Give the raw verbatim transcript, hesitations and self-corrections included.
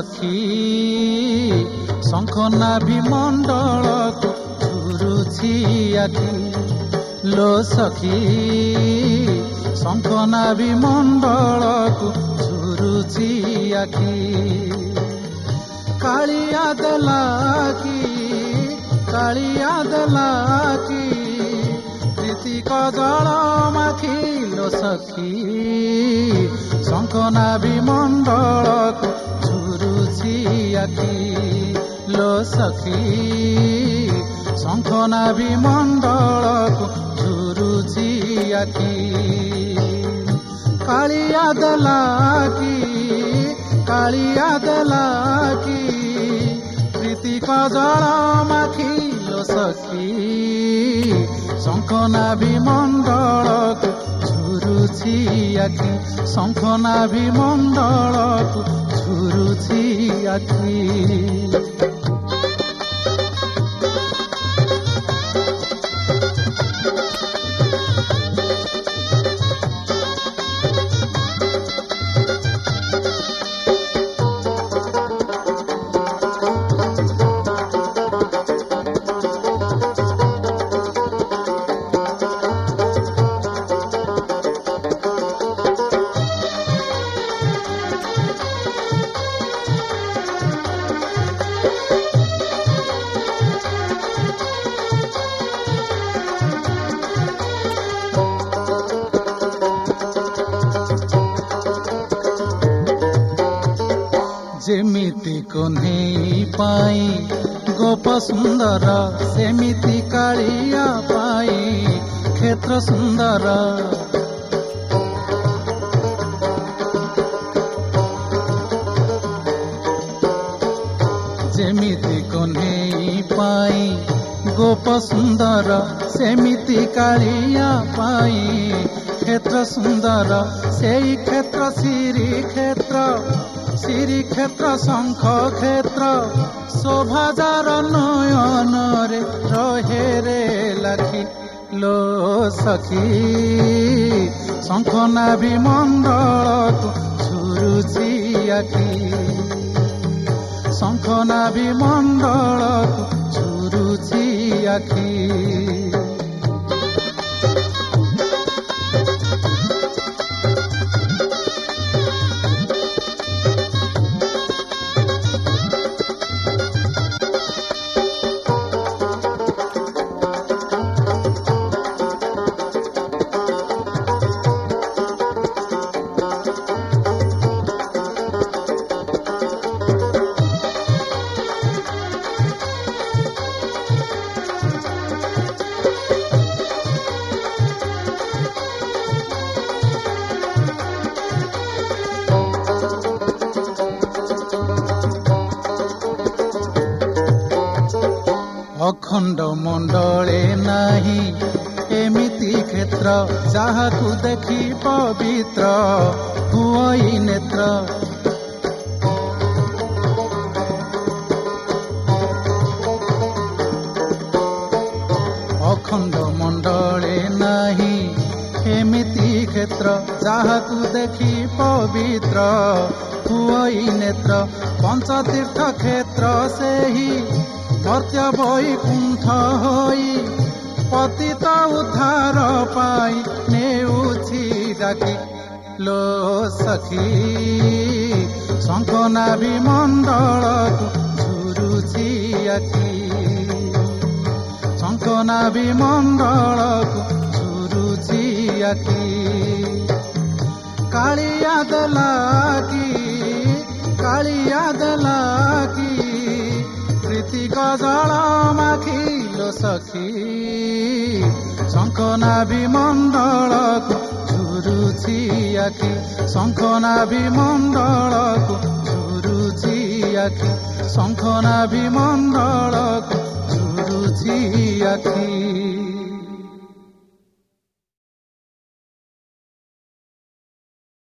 सखी शंखनाभि मंडल झुरुछि आखि लो सखी शंखनाभि मंडल झुरुछि आखि कालिया देला कि कालिया देला कि प्रीतिक जल माखि लो सखी शंखनाभि मंडल झुरुछि आखि लो सखी शंखनाभि मंडल झुरुछि आखि कालिया देला कि कालिया देला कि प्रीतिक जल माखि लो सखी शंखनाभि मंडल झुरुछि आखि शंखनाभि मंडल झुरुछि आखि जेमिति कन्हई पाई गोप सुंदर सेमिति कालिया पाई क्षेत्र सुंदर जेमिति कन्हई पाई गोप सुंदर सेमिति कालिया पाई क्षेत्र सुंदर सेई क्षेत्र श्री क्षेत्र श्री क्षेत्र शंख क्षेत्र शोभाजार नयन रे रहे रे लाखि लो सखी शंखनाभि मंडल झुरुछि आखि शंखनाभि मंडल झुरुछि आखि अखंड मंडले नाही एमिति क्षेत्र जाहाकु देखि पवित्र हुई नेत्र अखंड मंडले नाही एमिति क्षेत्र जाहाकु देखि पवित्र हुई नेत्र पंचतीर्थ क्षेत्र से ही मर्त्य वैकुंठ होई पतित उद्धार पाई नेउछि डाकी लो सखी शंखनाभि मंडल झुरुछि आखि शंखनाभि मंडल झुरुछि आखि कालिया देला कि कालिया देला कि प्रीतिक जल माखि लो सखी शंखनाभि मंडल झुरुछि आखि शंखनाभि मंडल झुरुछि आखि शंखनाभि मंडल झुरुछि आखि।